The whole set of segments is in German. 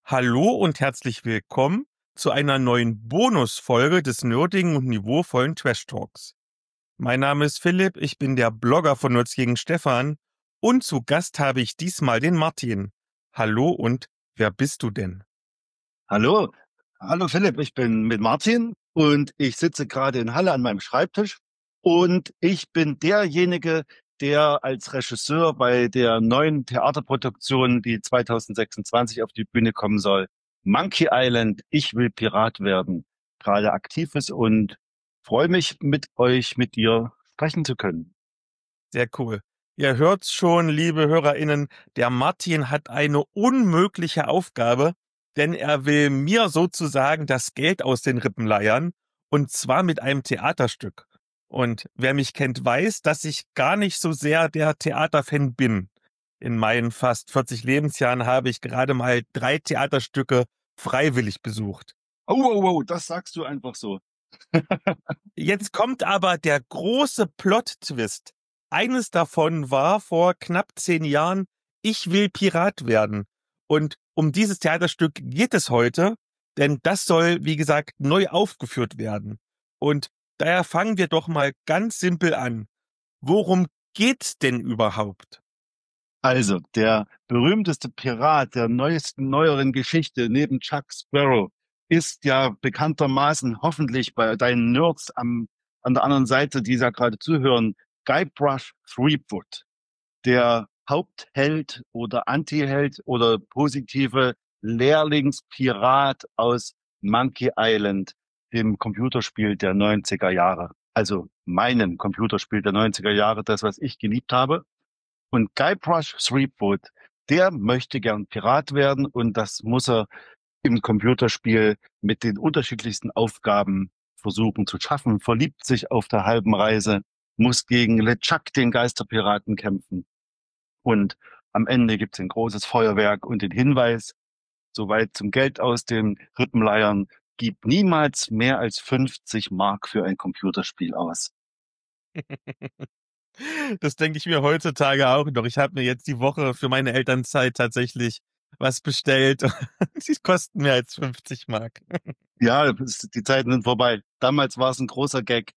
Hallo und herzlich willkommen zu einer neuen Bonusfolge des nerdigen und niveauvollen Trash Talks. Mein Name ist Philipp, ich bin der Blogger von Nerds gegen Stefan und zu Gast habe ich diesmal den Martin. Hallo und wer bist du denn? Hallo, hallo Philipp, ich bin mit Martin und ich sitze gerade in Halle an meinem Schreibtisch und ich bin derjenige, der als Regisseur bei der neuen Theaterproduktion, die 2026 auf die Bühne kommen soll, Monkey Island, ich will Pirat werden, gerade aktiv ist und freue mich mit dir sprechen zu können. Sehr cool. Ihr hört's schon, liebe HörerInnen, der Martin hat eine unmögliche Aufgabe, denn er will mir sozusagen das Geld aus den Rippen leiern, und zwar mit einem Theaterstück. Und wer mich kennt, weiß, dass ich gar nicht so sehr der Theaterfan bin. In meinen fast 40 Lebensjahren habe ich gerade mal 3 Theaterstücke freiwillig besucht. Oh, oh, oh, das sagst du einfach so. Jetzt kommt aber der große Plot-Twist. Eines davon war vor knapp 10 Jahren Ich will Pirat werden. Und um dieses Theaterstück geht es heute, denn das soll, wie gesagt, neu aufgeführt werden. Und daher fangen wir doch mal ganz simpel an. Worum geht's denn überhaupt? Also, der berühmteste Pirat der neueren Geschichte neben Chuck Sparrow ist ja bekanntermaßen hoffentlich bei deinen Nerds an der anderen Seite, die da gerade zuhören, Guybrush Threepwood, der Hauptheld oder Antiheld oder positive Lehrlingspirat aus Monkey Island, dem Computerspiel der 90er Jahre. Also meinem Computerspiel der 90er Jahre, das, was ich geliebt habe. Und Guybrush Threepwood, der möchte gern Pirat werden und das muss er im Computerspiel mit den unterschiedlichsten Aufgaben versuchen zu schaffen, verliebt sich auf der halben Reise, muss gegen LeChuck, den Geisterpiraten, kämpfen. Und am Ende gibt es ein großes Feuerwerk und den Hinweis, soweit zum Geld aus den Rippenleiern, gib niemals mehr als 50 Mark für ein Computerspiel aus. Das denke ich mir heutzutage auch noch. Ich habe mir jetzt die Woche für meine Elternzeit tatsächlich was bestellt. Die kosten mehr als 50 Mark. Ja, die Zeiten sind vorbei. Damals war es ein großer Gag.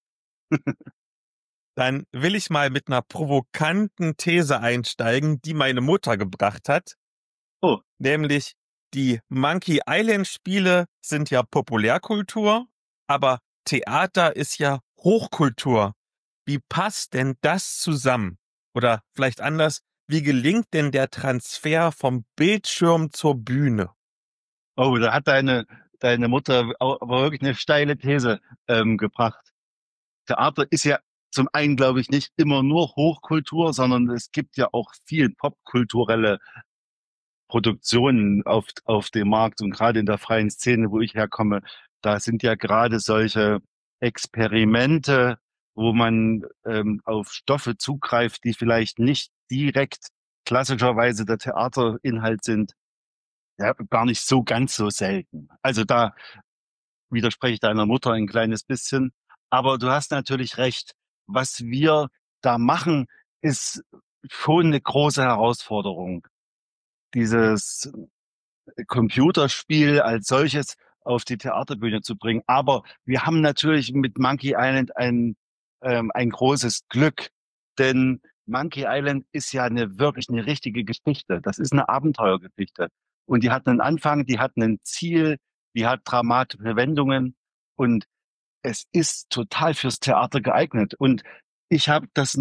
Dann will ich mal mit einer provokanten These einsteigen, die meine Mutter gebracht hat. Oh, Nämlich, die Monkey Island Spiele sind ja Populärkultur, aber Theater ist ja Hochkultur. Wie passt denn das zusammen? Oder vielleicht anders, wie gelingt denn der Transfer vom Bildschirm zur Bühne? oh, da hat deine Mutter aber wirklich eine steile These gebracht. Theater ist ja zum einen, glaube ich, nicht immer nur Hochkultur, sondern es gibt ja auch viel popkulturelle Produktionen auf dem Markt und gerade in der freien Szene, wo ich herkomme, da sind ja gerade solche Experimente, wo man auf Stoffe zugreift, die vielleicht nicht direkt klassischerweise der Theaterinhalt sind, ja, gar nicht so ganz so selten. Also da widerspreche ich deiner Mutter ein kleines bisschen. Aber du hast natürlich recht. Was wir da machen, ist schon eine große Herausforderung. Dieses Computerspiel als solches auf die Theaterbühne zu bringen. Aber wir haben natürlich mit Monkey Island ein großes Glück, denn Monkey Island ist ja wirklich eine richtige Geschichte. Das ist eine Abenteuergeschichte. Und die hat einen Anfang, die hat ein Ziel, die hat dramatische Wendungen und es ist total fürs Theater geeignet. Und ich habe das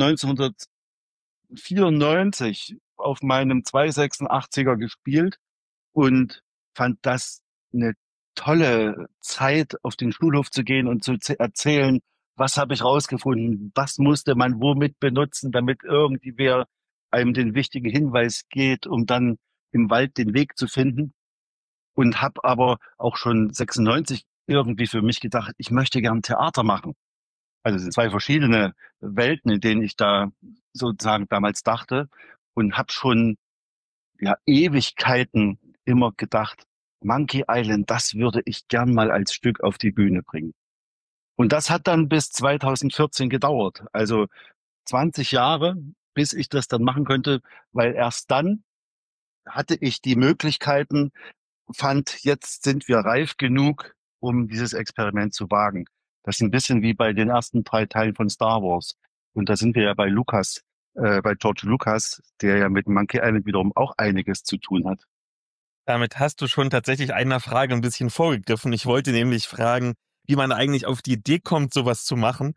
1994 auf meinem 286er gespielt und fand das eine tolle Zeit, auf den Schulhof zu gehen und zu erzählen, was habe ich rausgefunden, was musste man womit benutzen, damit irgendwie wer einem den wichtigen Hinweis geht, um dann im Wald den Weg zu finden. Und habe aber auch schon 96 irgendwie für mich gedacht, ich möchte gern Theater machen. Also es sind zwei verschiedene Welten, in denen ich da sozusagen damals dachte und habe schon ja Ewigkeiten immer gedacht, Monkey Island, das würde ich gern mal als Stück auf die Bühne bringen. Und das hat dann bis 2014 gedauert, also 20 Jahre, bis ich das dann machen könnte, weil erst dann hatte ich die Möglichkeiten, fand, jetzt sind wir reif genug, um dieses Experiment zu wagen. Das ist ein bisschen wie bei den ersten 3 Teilen von Star Wars. Und da sind wir ja bei Lucas, bei George Lucas, der ja mit Monkey Island wiederum auch einiges zu tun hat. Damit hast du schon tatsächlich einer Frage ein bisschen vorgegriffen. Ich wollte nämlich fragen, wie man eigentlich auf die Idee kommt, sowas zu machen.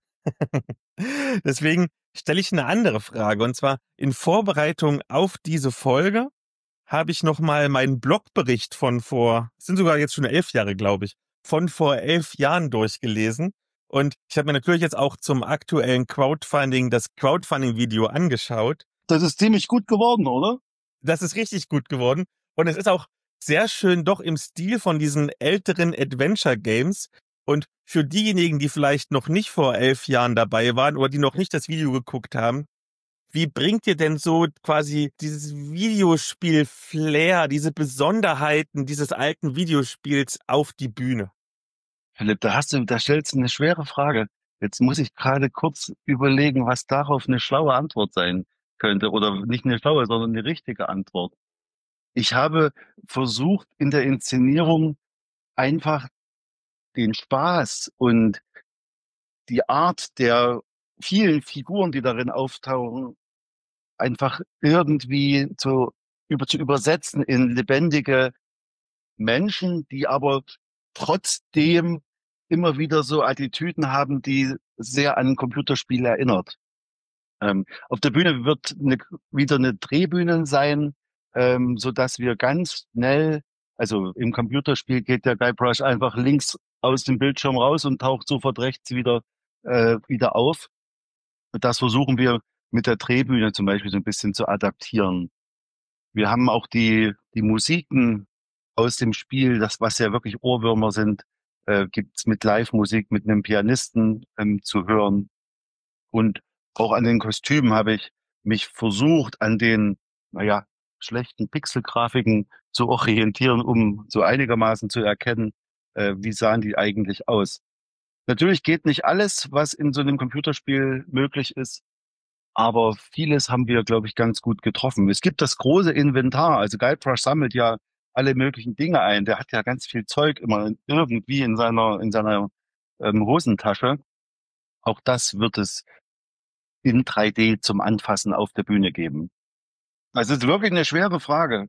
Deswegen stelle ich eine andere Frage. Und zwar in Vorbereitung auf diese Folge habe ich nochmal meinen Blogbericht von vor, es sind sogar jetzt schon 11 Jahre, glaube ich, von vor 11 Jahren durchgelesen. Und ich habe mir natürlich jetzt auch zum aktuellen Crowdfunding das Crowdfunding-Video angeschaut. Das ist ziemlich gut geworden, oder? Das ist richtig gut geworden. Und es ist auch sehr schön doch im Stil von diesen älteren Adventure Games. Und für diejenigen, die vielleicht noch nicht vor 11 Jahren dabei waren oder die noch nicht das Video geguckt haben, wie bringt ihr denn so quasi dieses Videospiel-Flair, diese Besonderheiten dieses alten Videospiels auf die Bühne? Philipp, da stellst du eine schwere Frage. Jetzt muss ich gerade kurz überlegen, was darauf eine schlaue Antwort sein könnte. Oder nicht eine schlaue, sondern eine richtige Antwort. Ich habe versucht, in der Inszenierung einfach den Spaß und die Art der vielen Figuren, die darin auftauchen, einfach irgendwie zu übersetzen in lebendige Menschen, die aber trotzdem immer wieder so Attitüden haben, die sehr an Computerspiele erinnert. Auf der Bühne wird wieder eine Drehbühne sein, so dass wir ganz schnell, also im Computerspiel geht der Guybrush einfach links aus dem Bildschirm raus und taucht sofort rechts wieder auf. Das versuchen wir mit der Drehbühne zum Beispiel so ein bisschen zu adaptieren. Wir haben auch die Musiken aus dem Spiel, das, was ja wirklich Ohrwürmer sind, gibt's mit Live-Musik, mit einem Pianisten zu hören. Und auch an den Kostümen habe ich mich versucht, an den, naja, schlechten Pixelgrafiken zu orientieren, um so einigermaßen zu erkennen, wie sahen die eigentlich aus. Natürlich geht nicht alles, was in so einem Computerspiel möglich ist, aber vieles haben wir, glaube ich, ganz gut getroffen. Es gibt das große Inventar. Also Guybrush sammelt ja alle möglichen Dinge ein. Der hat ja ganz viel Zeug immer irgendwie in seiner Hosentasche. Auch das wird es in 3D zum Anfassen auf der Bühne geben. Also es ist wirklich eine schwere Frage.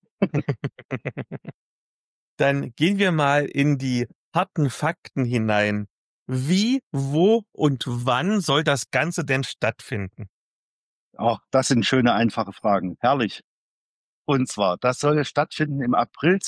Dann gehen wir mal in die harten Fakten hinein. Wie, wo und wann soll das Ganze denn stattfinden? Auch das sind schöne, einfache Fragen. Herrlich. Und zwar, das soll stattfinden im April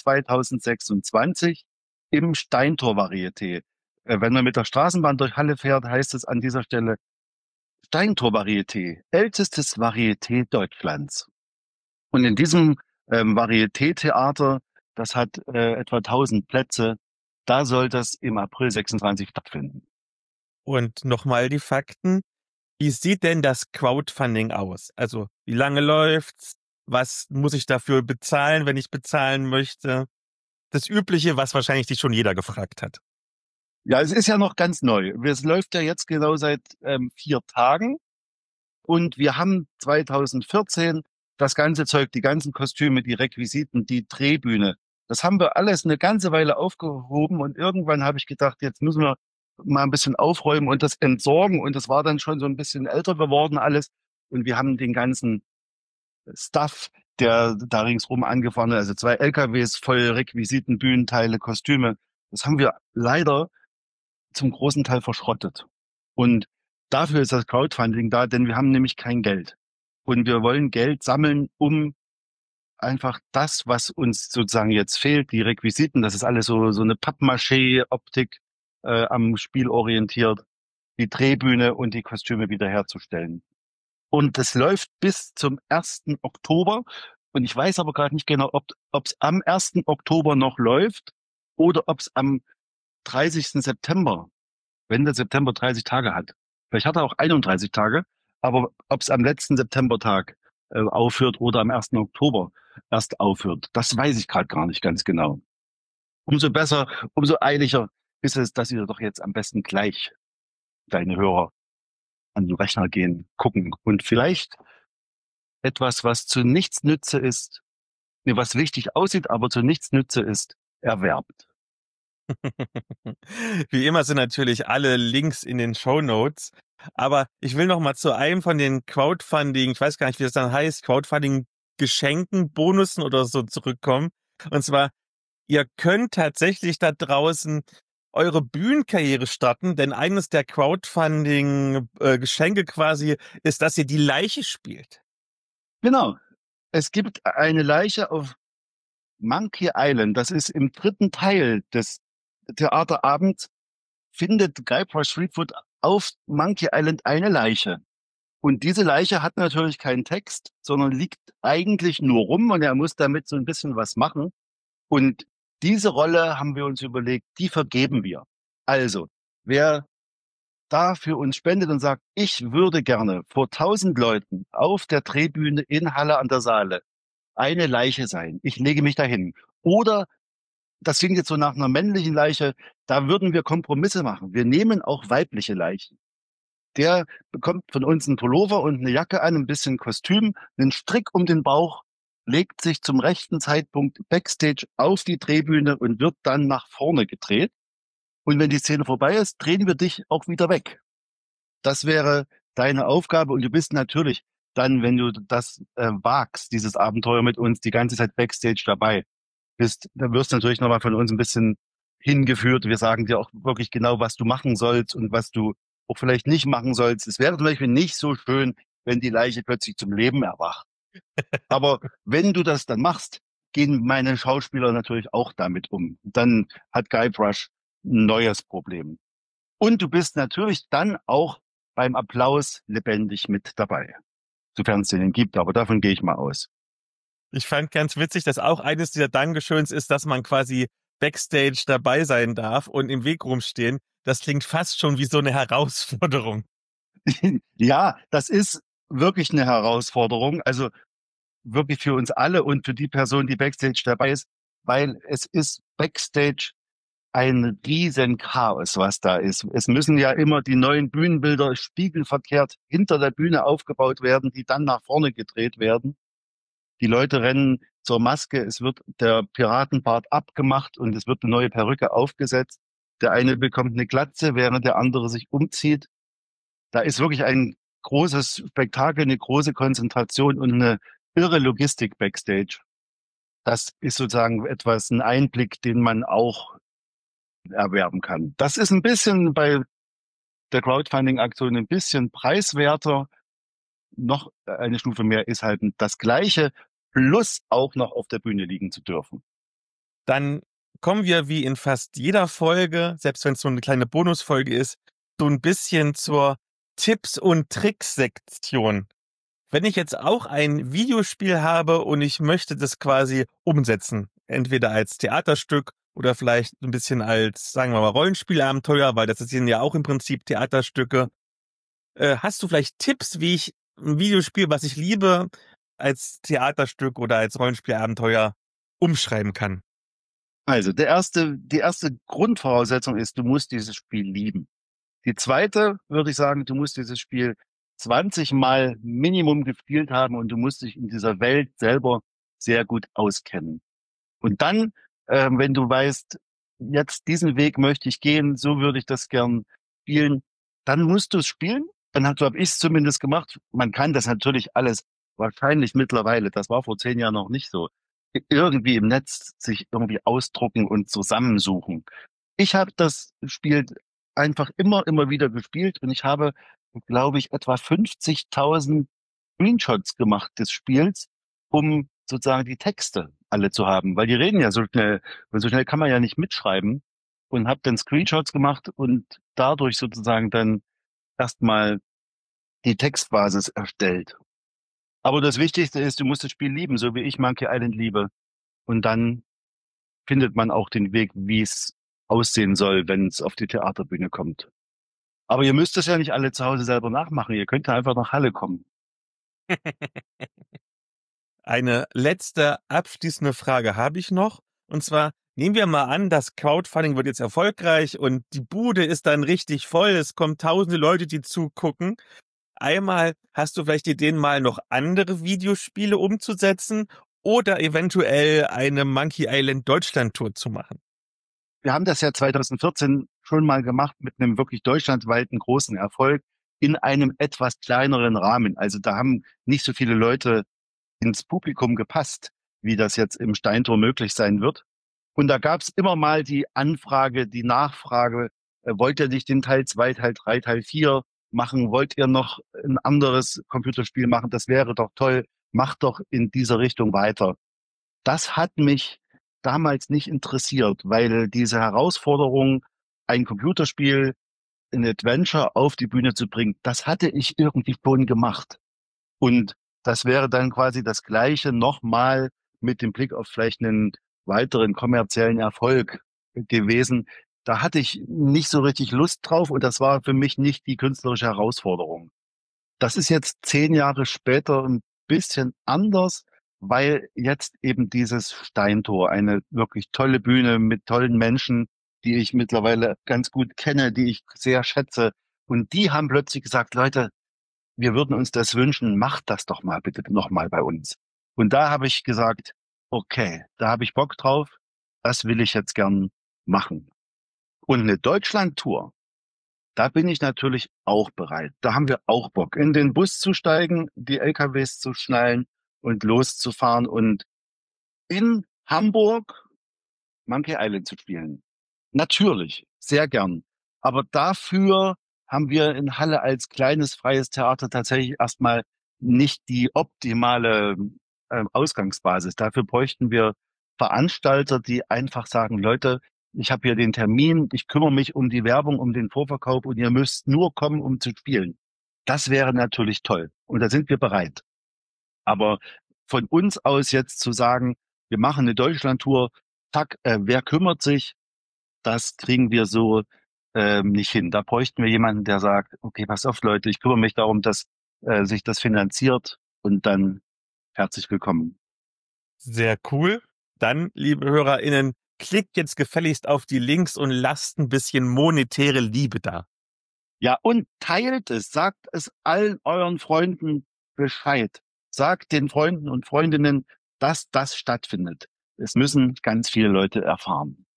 2026 im Steintor-Varieté. Wenn man mit der Straßenbahn durch Halle fährt, heißt es an dieser Stelle Steintor-Varieté, ältestes Varieté Deutschlands. Und in diesem Varieté-Theater, das hat etwa 1000 Plätze, da soll das im April 26 stattfinden. Und nochmal die Fakten. Wie sieht denn das Crowdfunding aus? Also, wie lange läuft's? Was muss ich dafür bezahlen, wenn ich bezahlen möchte? Das Übliche, was wahrscheinlich sich schon jeder gefragt hat. Ja, es ist ja noch ganz neu. Es läuft ja jetzt genau seit 4 Tagen. Und wir haben 2014 das ganze Zeug, die ganzen Kostüme, die Requisiten, die Drehbühne. Das haben wir alles eine ganze Weile aufgehoben und irgendwann habe ich gedacht, jetzt müssen wir mal ein bisschen aufräumen und das entsorgen. Und das war dann schon so ein bisschen älter geworden alles. Und wir haben den ganzen Stuff, der da ringsrum angefahren ist, also 2 LKWs voll Requisiten, Bühnenteile, Kostüme. Das haben wir leider zum großen Teil verschrottet. Und dafür ist das Crowdfunding da, denn wir haben nämlich kein Geld. Und wir wollen Geld sammeln, um einfach das, was uns sozusagen jetzt fehlt, die Requisiten, das ist alles so eine Pappmaché-Optik am Spiel orientiert, die Drehbühne und die Kostüme wiederherzustellen. Und das läuft bis zum 1. Oktober. Und ich weiß aber gerade nicht genau, ob es am 1. Oktober noch läuft oder ob es am 30. September, wenn der September 30 Tage hat. Vielleicht hat er auch 31 Tage, aber ob es am letzten Septembertag aufhört oder am 1. Oktober erst aufhört, das weiß ich gerade gar nicht ganz genau. Umso besser, umso eiliger ist es, dass ihr doch jetzt am besten gleich deine Hörer an den Rechner gehen, gucken und vielleicht etwas, was zu nichts Nütze ist, nee, was wichtig aussieht, aber zu nichts Nütze ist, erwerbt. Wie immer sind natürlich alle Links in den Shownotes. Aber ich will noch mal zu einem von den Crowdfunding, ich weiß gar nicht, wie das dann heißt, Crowdfunding-Geschenken, Bonussen oder so zurückkommen. Und zwar, ihr könnt tatsächlich da draußen eure Bühnenkarriere starten, denn eines der Crowdfunding-Geschenke quasi ist, dass ihr die Leiche spielt. Genau. Es gibt eine Leiche auf Monkey Island. Das ist im dritten Teil des Theaterabends, findet Guybrush Threepwood auf Monkey Island eine Leiche. Und diese Leiche hat natürlich keinen Text, sondern liegt eigentlich nur rum und er muss damit so ein bisschen was machen. Und diese Rolle haben wir uns überlegt, die vergeben wir. Also, wer da für uns spendet und sagt, ich würde gerne vor 1000 Leuten auf der Drehbühne in Halle an der Saale eine Leiche sein. Ich lege mich dahin. Oder, das klingt jetzt so nach einer männlichen Leiche, da würden wir Kompromisse machen. Wir nehmen auch weibliche Leichen. Der bekommt von uns einen Pullover und eine Jacke an, ein bisschen Kostüm, einen Strick um den Bauch, legt sich zum rechten Zeitpunkt backstage auf die Drehbühne und wird dann nach vorne gedreht. Und wenn die Szene vorbei ist, drehen wir dich auch wieder weg. Das wäre deine Aufgabe und du bist natürlich dann, wenn du das wagst, dieses Abenteuer mit uns, die ganze Zeit backstage dabei bist, dann wirst du natürlich nochmal von uns ein bisschen hingeführt. Wir sagen dir auch wirklich genau, was du machen sollst und was du auch vielleicht nicht machen sollst. Es wäre zum Beispiel nicht so schön, wenn die Leiche plötzlich zum Leben erwacht. Aber wenn du das dann machst, gehen meine Schauspieler natürlich auch damit um. Dann hat Guybrush ein neues Problem. Und du bist natürlich dann auch beim Applaus lebendig mit dabei. Sofern es den gibt, aber davon gehe ich mal aus. Ich fand ganz witzig, dass auch eines dieser Dankeschöns ist, dass man quasi Backstage dabei sein darf und im Weg rumstehen. Das klingt fast schon wie so eine Herausforderung. Ja, das ist wirklich eine Herausforderung. Also wirklich für uns alle und für die Person, die Backstage dabei ist, weil es ist Backstage ein riesen Chaos, was da ist. Es müssen ja immer die neuen Bühnenbilder spiegelverkehrt hinter der Bühne aufgebaut werden, die dann nach vorne gedreht werden. Die Leute rennen zur Maske, es wird der Piratenbart abgemacht und es wird eine neue Perücke aufgesetzt. Der eine bekommt eine Glatze, während der andere sich umzieht. Da ist wirklich ein großes Spektakel, eine große Konzentration und eine irre Logistik backstage. Das ist sozusagen etwas, ein Einblick, den man auch erwerben kann. Das ist ein bisschen bei der Crowdfunding-Aktion ein bisschen preiswerter. Noch eine Stufe mehr ist halt das Gleiche, plus auch noch auf der Bühne liegen zu dürfen. Dann kommen wir wie in fast jeder Folge, selbst wenn es so eine kleine Bonusfolge ist, so ein bisschen zur Tipps- und Tricks-Sektion. Wenn ich jetzt auch ein Videospiel habe und ich möchte das quasi umsetzen, entweder als Theaterstück oder vielleicht ein bisschen als, sagen wir mal, Rollenspielabenteuer, weil das sind ja auch im Prinzip Theaterstücke. Hast du vielleicht Tipps, wie ich ein Videospiel, was ich liebe, als Theaterstück oder als Rollenspielabenteuer umschreiben kann? Also die erste Grundvoraussetzung ist, du musst dieses Spiel lieben. Die zweite würde ich sagen, du musst dieses Spiel 20 Mal Minimum gespielt haben und du musst dich in dieser Welt selber sehr gut auskennen. Und dann, wenn du weißt, jetzt diesen Weg möchte ich gehen, so würde ich das gern spielen, dann musst du es spielen. So habe ich es zumindest gemacht. Man kann das natürlich alles wahrscheinlich mittlerweile, das war vor 10 Jahren noch nicht so, irgendwie im Netz sich irgendwie ausdrucken und zusammensuchen. Ich habe das Spiel einfach immer wieder gespielt und ich habe, glaube ich, etwa 50.000 Screenshots gemacht des Spiels, um sozusagen die Texte alle zu haben, weil die reden ja so schnell und so schnell kann man ja nicht mitschreiben und habe dann Screenshots gemacht und dadurch sozusagen dann erstmal die Textbasis erstellt. Aber das Wichtigste ist, du musst das Spiel lieben, so wie ich Monkey Island liebe. Und dann findet man auch den Weg, wie es aussehen soll, wenn es auf die Theaterbühne kommt. Aber ihr müsst es ja nicht alle zu Hause selber nachmachen. Ihr könnt ja einfach nach Halle kommen. Eine letzte abschließende Frage habe ich noch. Und zwar nehmen wir mal an, das Crowdfunding wird jetzt erfolgreich und die Bude ist dann richtig voll. Es kommen tausende Leute, die zugucken. Einmal hast du vielleicht Ideen, mal noch andere Videospiele umzusetzen oder eventuell eine Monkey Island Deutschland Tour zu machen. Wir haben das ja 2014 schon mal gemacht mit einem wirklich deutschlandweiten großen Erfolg in einem etwas kleineren Rahmen. Also da haben nicht so viele Leute ins Publikum gepasst, wie das jetzt im Steintor möglich sein wird. Und da gab es immer mal die Anfrage, die Nachfrage, wollt ihr nicht den Teil 2, Teil 3, Teil 4 machen? Wollt ihr noch ein anderes Computerspiel machen? Das wäre doch toll. Macht doch in dieser Richtung weiter. Das hat mich damals nicht interessiert, weil diese Herausforderung, ein Computerspiel, ein Adventure auf die Bühne zu bringen, das hatte ich irgendwie schon gemacht. Und das wäre dann quasi das Gleiche nochmal mit dem Blick auf vielleicht einen weiteren kommerziellen Erfolg gewesen. Da hatte ich nicht so richtig Lust drauf und das war für mich nicht die künstlerische Herausforderung. Das ist jetzt 10 Jahre später ein bisschen anders, weil jetzt eben dieses Steintor, eine wirklich tolle Bühne mit tollen Menschen, die ich mittlerweile ganz gut kenne, die ich sehr schätze. Und die haben plötzlich gesagt, Leute, wir würden uns das wünschen, macht das doch mal bitte nochmal bei uns. Und da habe ich gesagt, okay, da habe ich Bock drauf, das will ich jetzt gern machen. Und eine Deutschland-Tour, da bin ich natürlich auch bereit. Da haben wir auch Bock, in den Bus zu steigen, die LKWs zu schnallen und loszufahren und in Hamburg Monkey Island zu spielen. Natürlich, sehr gern. Aber dafür haben wir in Halle als kleines freies Theater tatsächlich erstmal nicht die optimale Ausgangsbasis. Dafür bräuchten wir Veranstalter, die einfach sagen, Leute, ich habe hier den Termin, ich kümmere mich um die Werbung, um den Vorverkauf und ihr müsst nur kommen, um zu spielen. Das wäre natürlich toll. Und da sind wir bereit. Aber von uns aus jetzt zu sagen, wir machen eine Deutschlandtour, zack, wer kümmert sich? Das kriegen wir so nicht hin. Da bräuchten wir jemanden, der sagt, okay, pass auf, Leute, ich kümmere mich darum, dass sich das finanziert und dann herzlich willkommen. Sehr cool. Dann, liebe HörerInnen, klickt jetzt gefälligst auf die Links und lasst ein bisschen monetäre Liebe da. Ja, und teilt es, sagt es allen euren Freunden Bescheid. Sagt den Freunden und Freundinnen, dass das stattfindet. Es müssen ganz viele Leute erfahren.